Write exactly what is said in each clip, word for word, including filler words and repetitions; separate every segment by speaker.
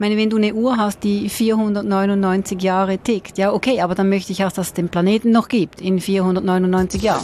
Speaker 1: meine, wenn du eine Uhr hast, die vierhundertneunundneunzig Jahre tickt, ja okay, aber dann möchte ich auch, dass es den Planeten noch gibt in vierhundertneunundneunzig Jahren.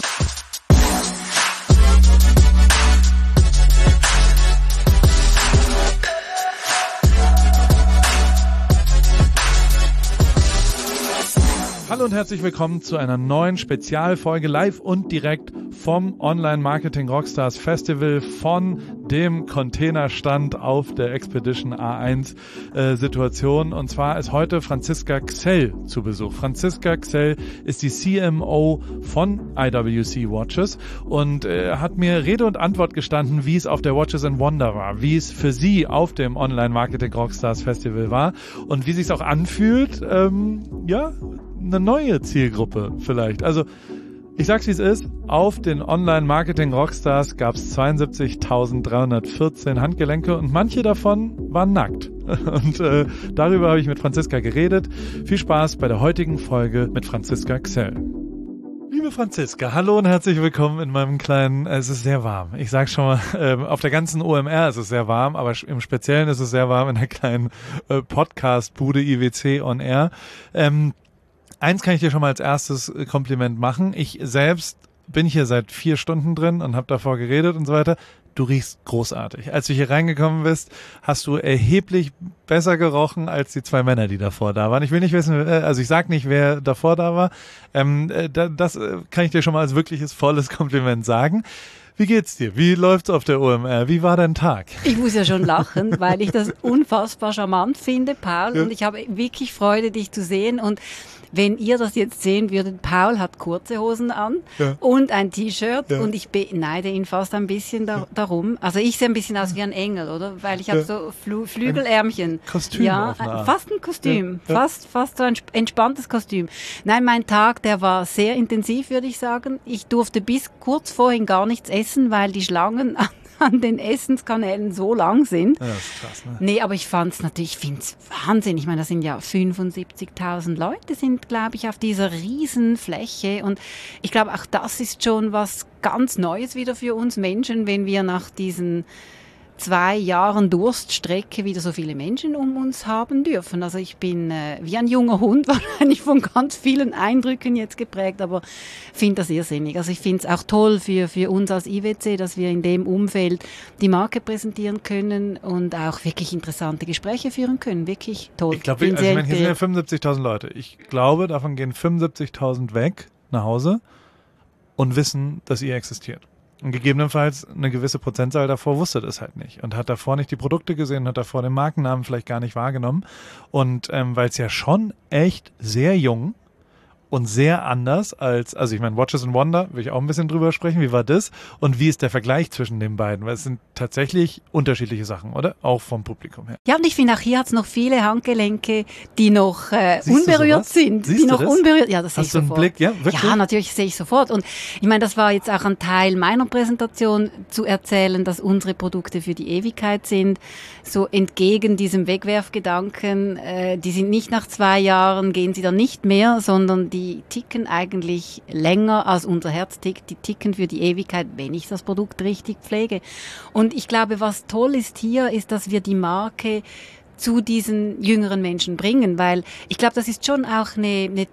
Speaker 2: Hallo und herzlich willkommen zu einer neuen Spezialfolge live und direkt vom Online Marketing Rockstars Festival von dem Containerstand auf der Expedition A eins äh, Situation. Und zwar ist heute Franziska Gsell zu Besuch. Franziska Gsell ist die C M O von I W C Watches und äh, hat mir Rede und Antwort gestanden, wie es auf der Watches and Wonder war, wie es für sie auf dem Online Marketing Rockstars Festival war und wie es sich auch anfühlt, ähm, ja, eine neue Zielgruppe vielleicht. Also ich sag's wie es ist, auf den Online-Marketing Rockstars gab es zweiundsiebzigtausenddreihundertvierzehn Handgelenke und manche davon waren nackt. Und äh, darüber habe ich mit Franziska geredet. Viel Spaß bei der heutigen Folge mit Franziska Gsell. Liebe Franziska, hallo und herzlich willkommen in meinem kleinen, äh, es ist sehr warm. Ich sag schon mal, äh, auf der ganzen O M R ist es sehr warm, aber im Speziellen ist es sehr warm in der kleinen äh, Podcast-Bude I W C on Air. Ähm, Eins kann ich dir schon mal als erstes Kompliment machen. Ich selbst bin hier seit vier Stunden drin und habe davor geredet und so weiter. Du riechst großartig. Als du hier reingekommen bist, hast du erheblich besser gerochen als die zwei Männer, die davor da waren. Ich will nicht wissen, also ich sag nicht, wer davor da war. Ähm, das kann ich dir schon mal als wirkliches volles Kompliment sagen. Wie geht's dir? Wie läuft's auf der O M R? Wie war dein Tag?
Speaker 1: Ich muss ja schon lachen, weil ich das unfassbar charmant finde, Paul. Ja. Und ich habe wirklich Freude, dich zu sehen. Und wenn ihr das jetzt sehen würdet, Paul hat kurze Hosen an ja. und ein T-Shirt ja. und ich beneide ihn fast ein bisschen da, ja. darum. Also ich sehe ein bisschen aus wie ein Engel, oder? Weil ich habe ja. so Fl- Flügelärmchen.
Speaker 2: Ein Kostüm
Speaker 1: ja,
Speaker 2: auf eine Art.
Speaker 1: Fast ein Kostüm.
Speaker 2: Ja.
Speaker 1: Fast, fast so ein entspanntes Kostüm. Nein, mein Tag, der war sehr intensiv, würde ich sagen. Ich durfte bis kurz vorhin gar nichts essen, weil die Schlangen an an den Essenskanälen so lang sind.
Speaker 2: Ja, das ist krass, ne?
Speaker 1: Nee, aber ich fand's natürlich, ich find's Wahnsinn. Ich meine, das sind ja fünfundsiebzigtausend Leute sind, glaube ich, auf dieser riesen Fläche. Und ich glaube, auch das ist schon was ganz Neues wieder für uns Menschen, wenn wir nach diesen zwei Jahren Durststrecke wieder so viele Menschen um uns haben dürfen. Also ich bin äh, wie ein junger Hund wahrscheinlich von ganz vielen Eindrücken jetzt geprägt, aber finde das irrsinnig. Also ich finde es auch toll für, für uns als I W C, dass wir in dem Umfeld die Marke präsentieren können und auch wirklich interessante Gespräche führen können. Wirklich toll.
Speaker 2: Ich glaube, also ich meine, hier sind ja fünfundsiebzigtausend Leute. Ich glaube, davon gehen fünfundsiebzigtausend weg nach Hause und wissen, dass ihr existiert. Und gegebenenfalls eine gewisse Prozentzahl davor wusste das halt nicht und hat davor nicht die Produkte gesehen, hat davor den Markennamen vielleicht gar nicht wahrgenommen. Und ähm, weil es ja schon echt sehr jung und sehr anders als, also ich meine, Watches and Wonder, will ich auch ein bisschen drüber sprechen, wie war das? Und wie ist der Vergleich zwischen den beiden? Weil es sind tatsächlich unterschiedliche Sachen, oder? Auch vom Publikum her.
Speaker 1: Ja, und ich finde, auch hier hat es noch viele Handgelenke, die noch äh, unberührt sind.
Speaker 2: Siehst
Speaker 1: die
Speaker 2: du
Speaker 1: noch
Speaker 2: das?
Speaker 1: unberührt. Ja, das sehe ich sofort.
Speaker 2: Hast du einen Blick? Ja, wirklich?
Speaker 1: Ja, natürlich sehe ich sofort. Und ich meine, das war jetzt auch ein Teil meiner Präsentation, zu erzählen, dass unsere Produkte für die Ewigkeit sind. So entgegen diesem Wegwerfgedanken, äh, die sind nicht nach zwei Jahren, gehen sie dann nicht mehr, sondern die Die ticken eigentlich länger als unser Herz tickt. Die ticken für die Ewigkeit, wenn ich das Produkt richtig pflege. Und ich glaube, was toll ist hier, ist, dass wir die Marke zu diesen jüngeren Menschen bringen, weil ich glaube, das ist schon auch eine, eine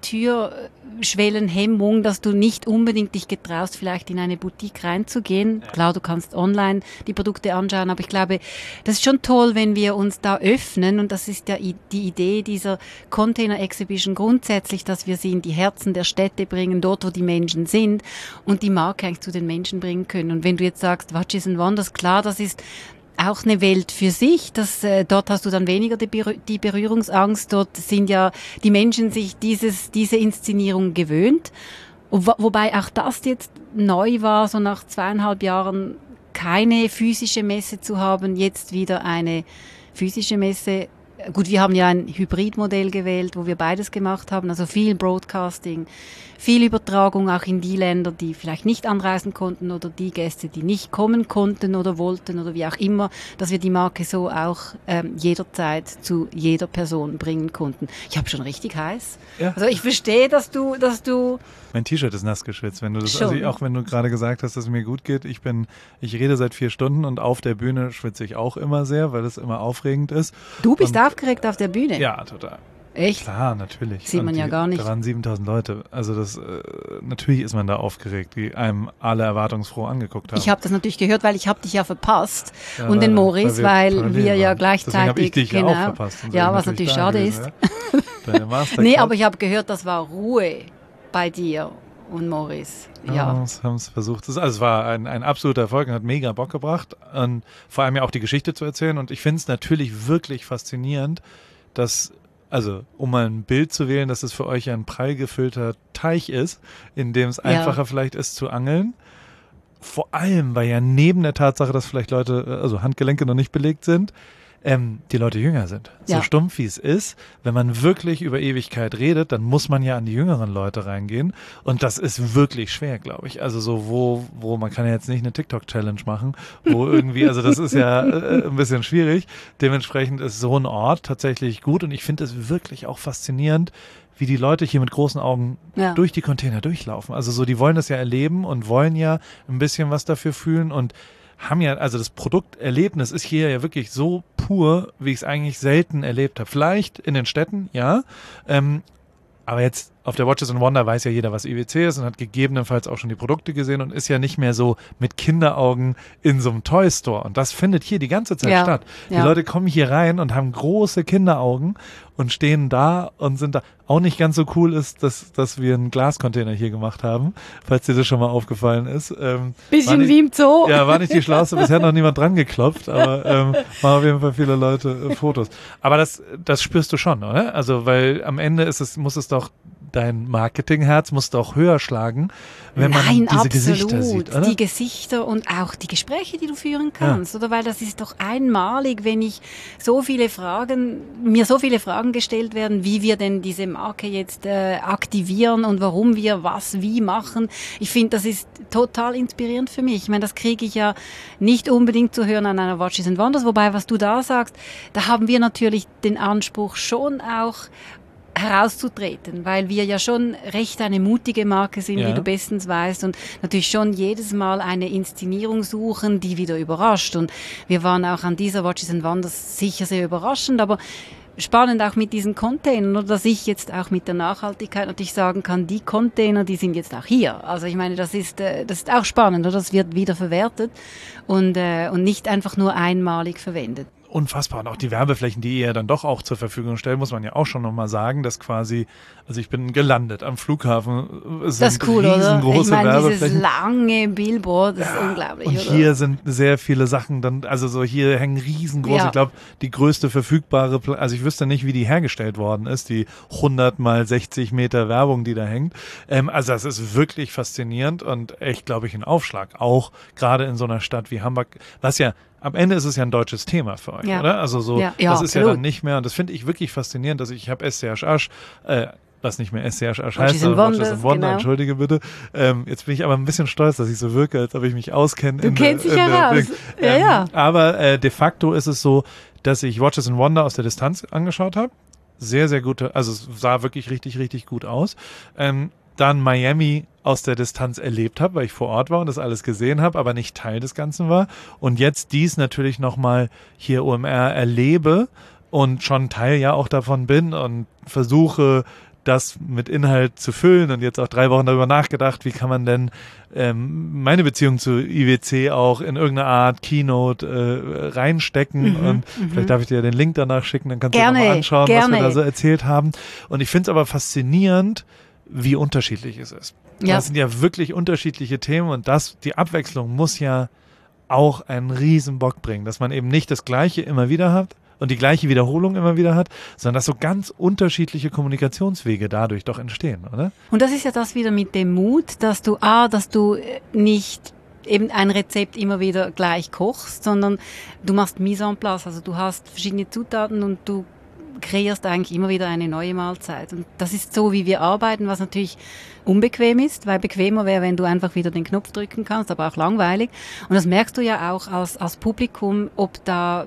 Speaker 1: Türschwellenhemmung, dass du nicht unbedingt dich getraust, vielleicht in eine Boutique reinzugehen. Ja. Klar, du kannst online die Produkte anschauen, aber ich glaube, das ist schon toll, wenn wir uns da öffnen und das ist ja die Idee dieser Container Exhibition grundsätzlich, dass wir sie in die Herzen der Städte bringen, dort, wo die Menschen sind und die Marke eigentlich zu den Menschen bringen können. Und wenn du jetzt sagst, Watches and Wonders, klar, das ist auch eine Welt für sich, das, äh, dort hast du dann weniger die, Berü- die Berührungsangst, dort sind ja die Menschen sich dieses, diese Inszenierung gewöhnt, wo, wobei auch das jetzt neu war, so nach zweieinhalb Jahren keine physische Messe zu haben, jetzt wieder eine physische Messe. Gut, wir haben ja ein Hybridmodell gewählt, wo wir beides gemacht haben, also viel Broadcasting, viel Übertragung auch in die Länder, die vielleicht nicht anreisen konnten oder die Gäste, die nicht kommen konnten oder wollten oder wie auch immer, dass wir die Marke so auch ähm, jederzeit zu jeder Person bringen konnten. Ich habe schon richtig heiß. Ja. Also ich verstehe, dass du, dass du
Speaker 2: Mein T-Shirt ist nass geschwitzt, wenn du das, also ich, auch wenn du gerade gesagt hast, dass es mir gut geht. Ich bin, ich rede seit vier Stunden und auf der Bühne schwitze ich auch immer sehr, weil es immer aufregend ist.
Speaker 1: Du bist
Speaker 2: und,
Speaker 1: auch aufgeregt auf der Bühne?
Speaker 2: Ja, total.
Speaker 1: Echt?
Speaker 2: Klar, natürlich.
Speaker 1: Sieht man
Speaker 2: die,
Speaker 1: ja gar nicht.
Speaker 2: Da waren siebentausend Leute. Also das, äh, natürlich ist man da aufgeregt, die einem alle erwartungsfroh angeguckt haben.
Speaker 1: Ich habe das natürlich gehört, weil ich habe dich ja verpasst
Speaker 2: ja,
Speaker 1: und den Moritz, weil, weil wir ja
Speaker 2: waren.
Speaker 1: gleichzeitig...
Speaker 2: Deswegen habe ich dich
Speaker 1: genau,
Speaker 2: ja auch verpasst.
Speaker 1: Ja, was natürlich schade
Speaker 2: gewesen,
Speaker 1: ist.
Speaker 2: Ja.
Speaker 1: Nee, aber ich habe gehört, das war Ruhe bei dir und Moritz. Ja,
Speaker 2: ja haben es versucht. Also es war ein, ein absoluter Erfolg und hat mega Bock gebracht. Und vor allem ja auch die Geschichte zu erzählen. Und ich finde es natürlich wirklich faszinierend, dass... Also, um mal ein Bild zu wählen, dass es für euch ein prall gefüllter Teich ist, in dem es einfacher ja. vielleicht ist zu angeln. Vor allem, weil ja neben der Tatsache, dass vielleicht Leute, also Handgelenke noch nicht belegt sind, ähm, die Leute jünger sind. Ja. So stumpf wie es ist, wenn man wirklich über Ewigkeit redet, dann muss man ja an die jüngeren Leute reingehen. Und das ist wirklich schwer, glaube ich. Also so, wo, wo man kann ja jetzt nicht eine TikTok-Challenge machen, wo irgendwie, also das ist ja äh, ein bisschen schwierig. Dementsprechend ist so ein Ort tatsächlich gut und ich finde es wirklich auch faszinierend, wie die Leute hier mit großen Augen ja. durch die Container durchlaufen. Also so, die wollen das ja erleben und wollen ja ein bisschen was dafür fühlen und haben ja, also das Produkterlebnis ist hier ja wirklich so pur, wie ich es eigentlich selten erlebt habe. Vielleicht in den Städten, ja, ähm, aber jetzt auf der Watches and Wonder weiß ja jeder, was I W C ist und hat gegebenenfalls auch schon die Produkte gesehen und ist ja nicht mehr so mit Kinderaugen in so einem Toy Store. Und das findet hier die ganze Zeit
Speaker 1: ja,
Speaker 2: statt. Die
Speaker 1: ja.
Speaker 2: Leute kommen hier rein und haben große Kinderaugen und stehen da und sind da. Auch nicht ganz so cool ist, dass, dass wir einen Glascontainer hier gemacht haben, falls dir das schon mal aufgefallen ist. Ähm,
Speaker 1: Bisschen
Speaker 2: nicht,
Speaker 1: wie im Zoo.
Speaker 2: Ja, war nicht die schlauste, bisher noch niemand dran geklopft, aber ähm, machen auf jeden Fall viele Leute äh, Fotos. Aber das, das spürst du schon, oder? Also, weil am Ende ist es, muss es doch dein Marketingherz muss doch höher schlagen, wenn man
Speaker 1: Nein,
Speaker 2: diese
Speaker 1: absolut.
Speaker 2: Gesichter sieht, oder?
Speaker 1: Die Gesichter und auch die Gespräche, die du führen kannst, ja. oder? Weil das ist doch einmalig, wenn ich so viele Fragen, mir so viele Fragen gestellt werden, wie wir denn diese Marke jetzt äh, aktivieren und warum wir was wie machen. Ich finde, das ist total inspirierend für mich. Ich meine, das kriege ich ja nicht unbedingt zu hören an einer Watches and Wonders, wobei, was du da sagst, da haben wir natürlich den Anspruch schon auch herauszutreten, weil wir ja schon recht eine mutige Marke sind, ja. wie du bestens weißt, und natürlich schon jedes Mal eine Inszenierung suchen, die wieder überrascht. Und wir waren auch an dieser Watches and Wonders sicher sehr überraschend, aber spannend auch mit diesen Containern, oder dass ich jetzt auch mit der Nachhaltigkeit natürlich sagen kann, die Container, die sind jetzt auch hier. Also ich meine, das ist, das ist auch spannend, oder? Das wird wieder verwertet und, und nicht einfach nur einmalig verwendet.
Speaker 2: Unfassbar. Und auch die Werbeflächen, die ihr dann doch auch zur Verfügung stellt, muss man ja auch schon nochmal sagen, dass quasi, also ich bin gelandet am Flughafen. Es
Speaker 1: das ist cool, oder? Ich meine, dieses lange Billboard, das
Speaker 2: ja,
Speaker 1: ist unglaublich,
Speaker 2: und
Speaker 1: oder?
Speaker 2: hier sind sehr viele Sachen dann, also so hier hängen riesengroße, ja. ich glaube, die größte verfügbare, also ich wüsste nicht, wie die hergestellt worden ist, die hundert mal sechzig Meter Werbung, die da hängt. Ähm, also das ist wirklich faszinierend und echt, glaube ich, ein Aufschlag. Auch gerade in so einer Stadt wie Hamburg, was ja am Ende ist es ja ein deutsches Thema für euch, ja. oder? Also so,
Speaker 1: ja. Ja,
Speaker 2: das ist
Speaker 1: absolut.
Speaker 2: ja dann nicht mehr, und das finde ich wirklich faszinierend, dass ich, ich habe S C H Asch, äh, was nicht mehr S C H Asch heißt,
Speaker 1: sondern
Speaker 2: Watches and Wonder, genau. Entschuldige bitte. Ähm, jetzt bin ich aber ein bisschen stolz, dass ich so wirke, als ob ich mich auskenne.
Speaker 1: Du kennst dich ja raus. Ja,
Speaker 2: ähm,
Speaker 1: ja.
Speaker 2: Aber äh, de facto ist es so, dass ich Watches and Wonder aus der Distanz angeschaut habe. Sehr, sehr gute, also es sah wirklich richtig, richtig gut aus. Ähm, dann Miami aus der Distanz erlebt habe, weil ich vor Ort war und das alles gesehen habe, aber nicht Teil des Ganzen war. Und jetzt dies natürlich nochmal hier O M R erlebe und schon Teil ja auch davon bin und versuche, das mit Inhalt zu füllen und jetzt auch drei Wochen darüber nachgedacht, wie kann man denn ähm, meine Beziehung zu I W C auch in irgendeine Art Keynote äh, reinstecken mhm, und m- vielleicht darf ich dir den Link danach schicken, dann kannst
Speaker 1: gerne,
Speaker 2: du nochmal anschauen,
Speaker 1: gerne.
Speaker 2: was wir da so erzählt haben. Und ich finde es aber faszinierend, wie unterschiedlich es ist.
Speaker 1: Ja.
Speaker 2: Das sind ja wirklich unterschiedliche Themen und das, die Abwechslung muss ja auch einen riesen Bock bringen, dass man eben nicht das Gleiche immer wieder hat und die gleiche Wiederholung immer wieder hat, sondern dass so ganz unterschiedliche Kommunikationswege dadurch doch entstehen, oder?
Speaker 1: Und das ist ja das wieder mit dem Mut, dass du, ah, dass du nicht eben ein Rezept immer wieder gleich kochst, sondern du machst Mise en place, also du hast verschiedene Zutaten und du kreierst eigentlich immer wieder eine neue Mahlzeit. Und das ist so, wie wir arbeiten, was natürlich unbequem ist, weil bequemer wäre, wenn du einfach wieder den Knopf drücken kannst, aber auch langweilig. Und das merkst du ja auch als, als Publikum, ob da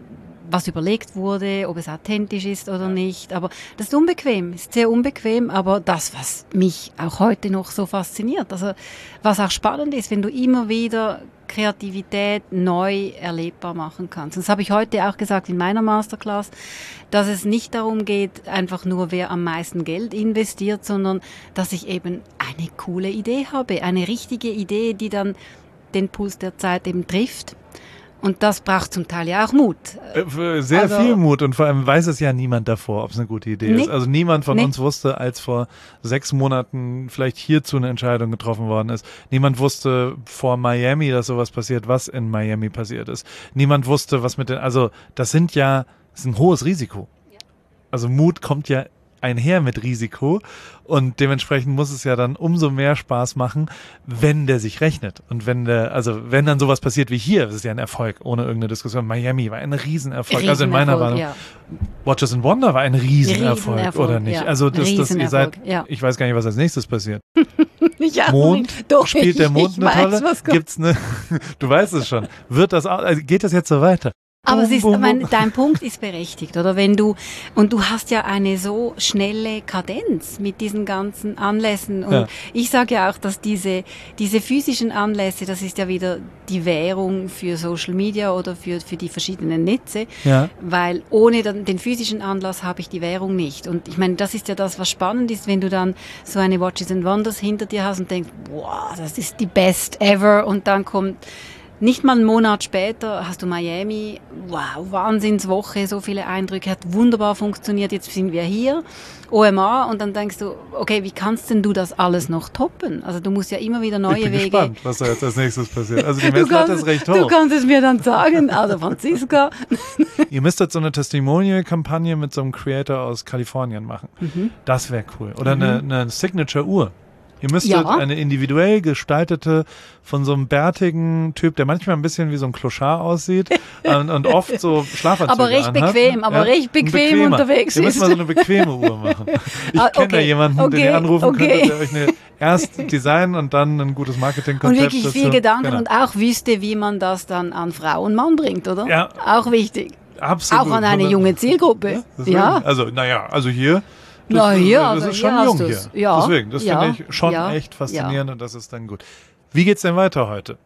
Speaker 1: was überlegt wurde, ob es authentisch ist oder nicht. Aber das ist unbequem, ist sehr unbequem, aber das, was mich auch heute noch so fasziniert, also was auch spannend ist, wenn du immer wieder Kreativität neu erlebbar machen kannst. Und das habe ich heute auch gesagt in meiner Masterclass, dass es nicht darum geht, einfach nur wer am meisten Geld investiert, sondern dass ich eben eine coole Idee habe, eine richtige Idee, die dann den Puls der Zeit eben trifft. Und das braucht zum Teil ja auch Mut.
Speaker 2: Sehr
Speaker 1: also,
Speaker 2: viel Mut und vor allem weiß es ja niemand davor, ob es eine gute Idee
Speaker 1: nee,
Speaker 2: ist. Also niemand von
Speaker 1: nee.
Speaker 2: uns wusste, als vor sechs Monaten vielleicht hierzu eine Entscheidung getroffen worden ist. Niemand wusste vor Miami, dass sowas passiert, was in Miami passiert ist. Niemand wusste, was mit den, also das sind ja, das ist ein hohes Risiko. Also Mut kommt ja einher mit Risiko und dementsprechend muss es ja dann umso mehr Spaß machen, wenn der sich rechnet und wenn der, also wenn dann sowas passiert wie hier, das ist ja ein Erfolg, ohne irgendeine Diskussion. Miami war ein Riesenerfolg,
Speaker 1: Riesenerfolg
Speaker 2: also in meiner Wahrnehmung. Ja. Watches and Wonder war ein Riesenerfolg,
Speaker 1: Riesenerfolg
Speaker 2: oder nicht?
Speaker 1: Ja.
Speaker 2: Also das, das, ihr seid,
Speaker 1: ja.
Speaker 2: ich weiß gar nicht, was als nächstes passiert.
Speaker 1: Ja,
Speaker 2: Mond,
Speaker 1: doch,
Speaker 2: spielt der Mond
Speaker 1: ich, ich
Speaker 2: eine Rolle?
Speaker 1: Weiß,
Speaker 2: Gibt's eine, du weißt es schon. Wird das, also geht das jetzt so weiter?
Speaker 1: Aber es ist, mein, dein Punkt ist berechtigt, oder? Wenn du, und du hast ja eine so schnelle Kadenz mit diesen ganzen Anlässen. Und ja. ich sage ja auch, dass diese, diese physischen Anlässe, das ist ja wieder die Währung für Social Media oder für, für die verschiedenen Netze. Ja. Weil ohne den, den physischen Anlass habe ich die Währung nicht. Und ich meine, das ist ja das, was spannend ist, wenn du dann so eine Watches and Wonders hinter dir hast und denkst, wow, das ist die best ever. Und dann kommt nicht mal einen Monat später hast du Miami, wow, Wahnsinnswoche, so viele Eindrücke, hat wunderbar funktioniert, jetzt sind wir hier, O M A, und dann denkst du, okay, wie kannst denn du das alles noch toppen? Also du musst ja immer wieder neue
Speaker 2: ich bin
Speaker 1: Wege.
Speaker 2: Gespannt, was da jetzt als nächstes passiert. Also die Messlatte ist recht hoch.
Speaker 1: Du kannst es mir dann sagen, also Franziska.
Speaker 2: Ihr müsstet so eine Testimonial-Kampagne mit so einem Creator aus Kalifornien machen. Mhm. Das wäre cool. Oder mhm. eine, eine Signature-Uhr. Ihr müsstet ja. eine individuell gestaltete, von so einem bärtigen Typ, der manchmal ein bisschen wie so ein Clochard aussieht und, und oft so Schlafanzüge
Speaker 1: aber recht
Speaker 2: anhat.
Speaker 1: bequem, aber ja, recht bequem unterwegs
Speaker 2: ist. Ihr müsst mal so eine bequeme Uhr machen. Ich ah, kenne okay. da jemanden, okay. den ihr anrufen okay. könntet, der euch eine erst Design und dann ein gutes Marketingkonzept.
Speaker 1: Und wirklich
Speaker 2: dazu.
Speaker 1: viel Gedanken
Speaker 2: genau.
Speaker 1: und auch wüsste, wie man das dann an Frau und Mann bringt, oder?
Speaker 2: Ja.
Speaker 1: Auch wichtig.
Speaker 2: Absolut.
Speaker 1: Auch an eine junge Zielgruppe.
Speaker 2: Ja.
Speaker 1: ja.
Speaker 2: Also, naja, also hier Das,
Speaker 1: Na, hier,
Speaker 2: das
Speaker 1: also
Speaker 2: ist schon
Speaker 1: hier
Speaker 2: jung hier.
Speaker 1: Ja,
Speaker 2: Deswegen, das
Speaker 1: ja,
Speaker 2: finde ich schon
Speaker 1: ja,
Speaker 2: echt faszinierend
Speaker 1: ja.
Speaker 2: und das ist dann gut. Wie geht's denn weiter heute?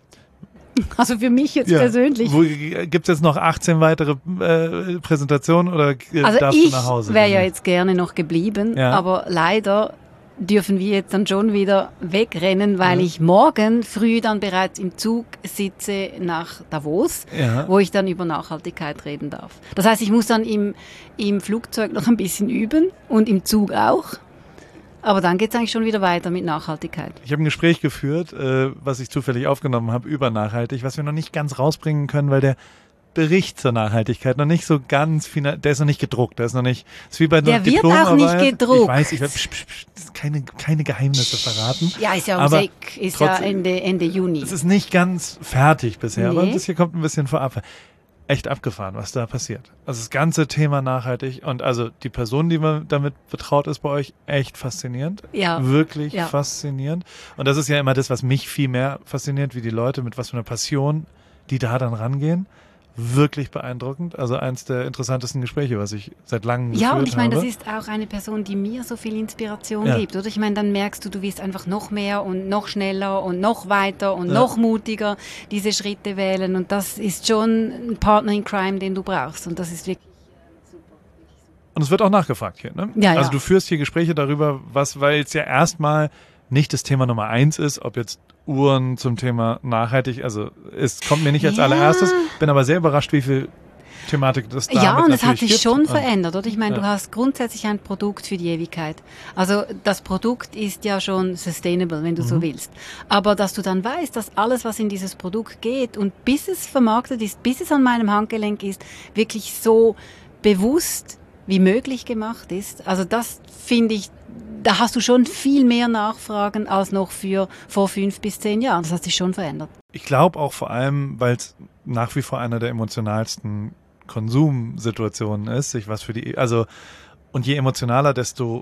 Speaker 1: Also für mich jetzt
Speaker 2: ja.
Speaker 1: persönlich.
Speaker 2: Gibt es jetzt noch achtzehn weitere äh, Präsentationen oder äh,
Speaker 1: also
Speaker 2: darfst du nach Hause?
Speaker 1: Ich wäre ja jetzt gerne noch geblieben, ja. aber leider dürfen wir jetzt dann schon wieder wegrennen, weil ja. ich morgen früh dann bereits im Zug sitze nach Davos, ja. wo ich dann über Nachhaltigkeit reden darf. Das heißt, ich muss dann im, im Flugzeug noch ein bisschen üben und im Zug auch. Aber dann geht es eigentlich schon wieder weiter mit Nachhaltigkeit.
Speaker 2: Ich habe ein Gespräch geführt, äh, was ich zufällig aufgenommen habe über Nachhaltig, was wir noch nicht ganz rausbringen können, weil der Bericht zur Nachhaltigkeit noch nicht so ganz final, der ist noch nicht gedruckt, der ist noch nicht, ist wie bei der
Speaker 1: Diplomarbeit. Der wird auch nicht gedruckt.
Speaker 2: Ich weiß, ich werde keine, keine Geheimnisse verraten.
Speaker 1: Ja, ist ja um sechs, ist trotzdem, ja Ende, Ende Juni.
Speaker 2: Es ist nicht ganz fertig bisher,
Speaker 1: nee.
Speaker 2: aber das hier kommt ein bisschen vorab. Echt abgefahren, was da passiert. Also das ganze Thema nachhaltig und also die Person, die man damit betraut ist bei euch, echt faszinierend.
Speaker 1: Ja.
Speaker 2: Wirklich
Speaker 1: ja.
Speaker 2: faszinierend. Und das ist ja immer das, was mich viel mehr fasziniert, wie die Leute mit was für einer Passion, die da dann rangehen. Wirklich beeindruckend. Also eins der interessantesten Gespräche, was ich seit langem geführt habe.
Speaker 1: Ja, und ich meine, das ist auch eine Person, die mir so viel Inspiration ja. gibt. Oder ich meine, dann merkst du, du wirst einfach noch mehr und noch schneller und noch weiter und ja. noch mutiger diese Schritte wählen. Und das ist schon ein Partner in Crime, den du brauchst. Und das ist wirklich super.
Speaker 2: Und es wird auch nachgefragt hier, ne?
Speaker 1: Ja,
Speaker 2: also
Speaker 1: ja.
Speaker 2: du führst hier Gespräche darüber, was, weil es ja erstmal nicht das Thema Nummer eins ist, ob jetzt Uhren zum Thema nachhaltig, also es kommt mir nicht als ja. allererstes, bin aber sehr überrascht, wie viel Thematik das da
Speaker 1: Ja, und es hat
Speaker 2: sich
Speaker 1: sich schon
Speaker 2: und,
Speaker 1: verändert, oder? Ich meine,
Speaker 2: ja.
Speaker 1: du hast grundsätzlich ein Produkt für die Ewigkeit. Also das Produkt ist ja schon sustainable, wenn du mhm. so willst. Aber dass du dann weißt, dass alles, was in dieses Produkt geht und bis es vermarktet ist, bis es an meinem Handgelenk ist, wirklich so bewusst wie möglich gemacht ist. Also das finde ich, da hast du schon viel mehr Nachfragen als noch für vor fünf bis zehn Jahren. Das hat sich schon verändert.
Speaker 2: Ich glaube auch vor allem, weil es nach wie vor einer der emotionalsten Konsumsituationen ist, sich was für die, also und je emotionaler, desto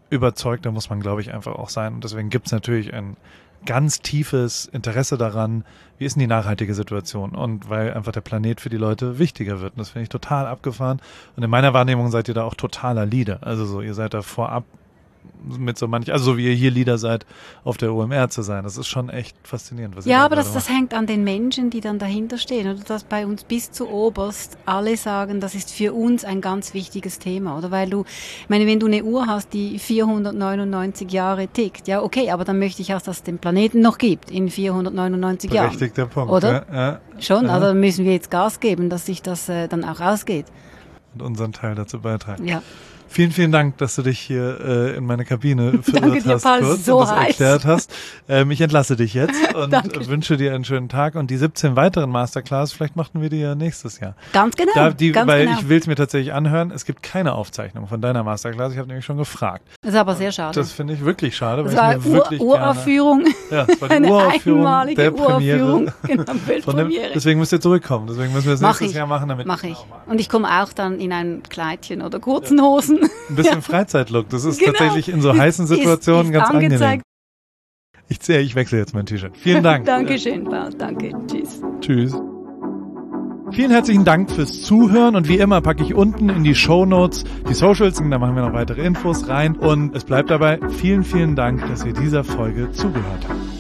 Speaker 2: überzeugter muss man, glaube ich, einfach auch sein. Und deswegen gibt es natürlich ein ganz tiefes Interesse daran, wie ist denn die nachhaltige Situation? Und weil einfach der Planet für die Leute wichtiger wird. Und das finde ich total abgefahren. Und in meiner Wahrnehmung seid ihr da auch totaler Leader. Also so, ihr seid da vorab mit so manch, also so wie ihr hier Leader seid, auf der O M R zu sein. Das ist schon echt faszinierend. Was
Speaker 1: ja,
Speaker 2: ihr
Speaker 1: aber
Speaker 2: da
Speaker 1: das, das hängt an den Menschen, die dann dahinter stehen. Oder dass bei uns bis zu oberst alle sagen, das ist für uns ein ganz wichtiges Thema. Oder weil du, ich meine, wenn du eine Uhr hast, die vierhundertneunundneunzig Jahre tickt, ja okay, aber dann möchte ich auch, dass es den Planeten noch gibt in vierhundertneunundneunzig Jahren.
Speaker 2: Berechtigter Punkt.
Speaker 1: Oder?
Speaker 2: Ja, ja,
Speaker 1: schon,
Speaker 2: ja.
Speaker 1: Also müssen wir jetzt Gas geben, dass sich das äh, dann auch ausgeht.
Speaker 2: Und unseren Teil dazu beitragen.
Speaker 1: Ja.
Speaker 2: Vielen, vielen Dank, dass du dich hier äh, in meine Kabine verirrt hast
Speaker 1: Paul,
Speaker 2: kurz
Speaker 1: so
Speaker 2: und das
Speaker 1: heiß.
Speaker 2: erklärt hast. Ähm, ich entlasse dich jetzt und
Speaker 1: Danke.
Speaker 2: wünsche dir einen schönen Tag und die siebzehn weiteren Masterclass, vielleicht machen wir die ja nächstes Jahr.
Speaker 1: Ganz genau.
Speaker 2: Da, die,
Speaker 1: ganz
Speaker 2: weil
Speaker 1: genau.
Speaker 2: ich will es mir tatsächlich anhören. Es gibt keine Aufzeichnung von deiner Masterclass. Ich habe nämlich schon gefragt.
Speaker 1: Das ist aber sehr schade.
Speaker 2: Das finde ich wirklich schade.
Speaker 1: Das
Speaker 2: weil
Speaker 1: war
Speaker 2: ich mir
Speaker 1: Ur
Speaker 2: wirklich
Speaker 1: Uraufführung.
Speaker 2: Gerne, ja, das war die
Speaker 1: Eine
Speaker 2: Uraufführung
Speaker 1: einmalige
Speaker 2: der Premiere.
Speaker 1: Uraufführung. Genau,
Speaker 2: Von dem,
Speaker 1: Weltpremiere.
Speaker 2: deswegen müsst ihr zurückkommen. Deswegen müssen wir es
Speaker 1: Mach
Speaker 2: nächstes
Speaker 1: ich.
Speaker 2: Jahr machen. Damit
Speaker 1: Mach ich. Und ich komme auch dann in ein Kleidchen oder kurzen Hosen.
Speaker 2: Ein bisschen Freizeitlook. Das ist
Speaker 1: Genau.
Speaker 2: tatsächlich in so
Speaker 1: Ist-
Speaker 2: heißen
Speaker 1: ist-
Speaker 2: Situationen
Speaker 1: ist
Speaker 2: ganz angenehm.
Speaker 1: angezeigt.
Speaker 2: Ich zähle, ich wechsle jetzt mein T-Shirt. Vielen Dank.
Speaker 1: Dankeschön, Paul. Danke. Tschüss.
Speaker 2: Tschüss. Vielen herzlichen Dank fürs Zuhören und wie immer packe ich unten in die Shownotes die Socials und da machen wir noch weitere Infos rein und es bleibt dabei, vielen, vielen Dank, dass ihr dieser Folge zugehört habt.